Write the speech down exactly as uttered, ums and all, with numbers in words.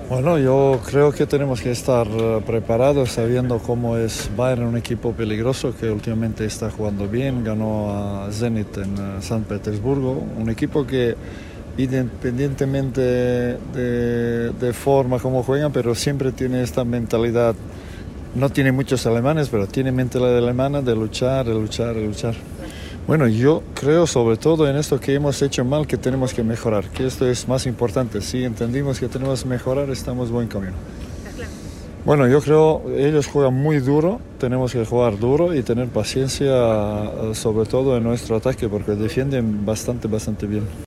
Bueno, yo creo que tenemos que estar eh, preparados sabiendo cómo es Bayern, un equipo peligroso que últimamente está jugando bien, ganó a Zenit en eh, San Petersburgo, un equipo que independientemente de, de forma como juegan, pero siempre tiene esta mentalidad, no tiene muchos alemanes, pero tiene mentalidad alemana de luchar, de luchar, de luchar. Bueno, yo creo sobre todo en esto que hemos hecho mal que tenemos que mejorar, que esto es más importante. Si entendimos que tenemos que mejorar, estamos en buen camino. Bueno, yo creo ellos juegan muy duro, tenemos que jugar duro y tener paciencia sobre todo en nuestro ataque porque defienden bastante, bastante bien.